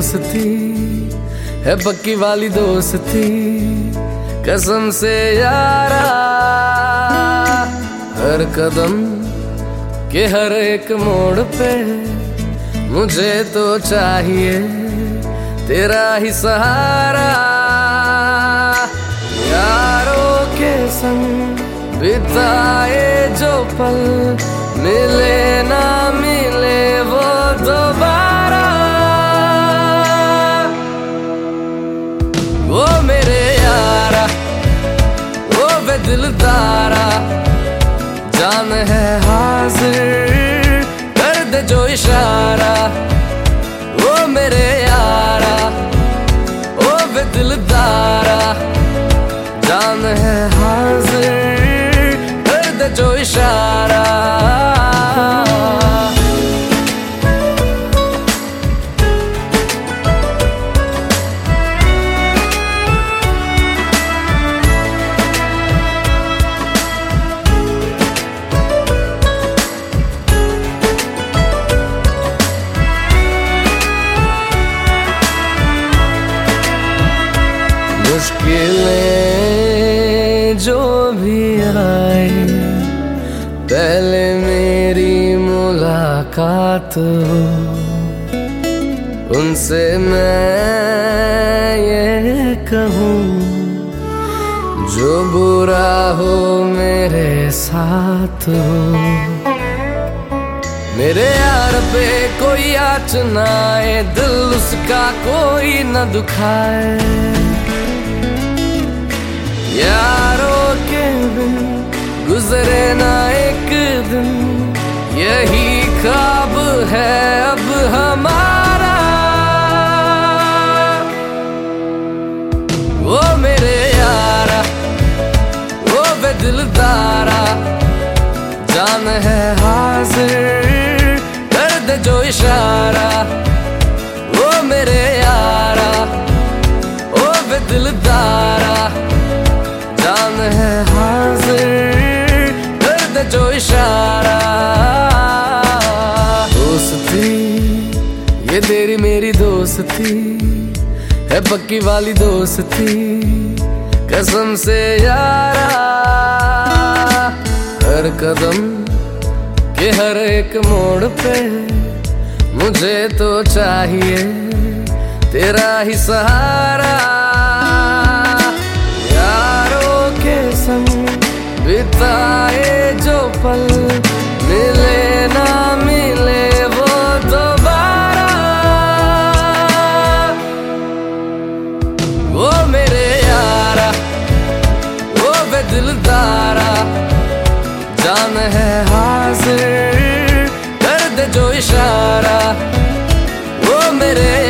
दोस्ती है पक्की वाली दोस्ती, कसम से यारा। हर कदम के हर एक मोड़ पे मुझे तो चाहिए तेरा ही सहारा। यारों के संग बिताए जो पल, मिले ना मिले वो दोबारा। वो मेरे यारा, वो वे दिलदारा, जान है हाजिर कर दे जो इशारा। वो मेरे यारा, वो वे दिलदारा, जान है हाजिर कर दे जो इशारा। मुश्किलें जो भी आए, पहले मेरी मुलाकात हो, उनसे मैं ये कहूँ जो बुरा हो मेरे साथ हो। मेरे यार पे कोई आँच ना आए, दिल उसका कोई न दुखाए। यारों के बिन गुजरे ना एक दिन, यही ख्वाब है अब हमारा। वो मेरे यारा, वो वे दिलदारा, जान है हाजिर कर दे जो इशारा। वो मेरे यारा, वो वे दिलदारा, जान है हाजिर कर दे जो इशारा। दोस्ती ये तेरी मेरी दोस्ती है पक्की वाली दोस्ती, कसम से यारा। हर कदम के हर एक मोड़ पे मुझे तो चाहिए तेरा ही सहारा। बिताए जो पल, मिले ना मिले वो दोबारा। वो मेरे यारा, वो वे दिलदारा, जान है हाजिर कर दे जो इशारा। वो मेरे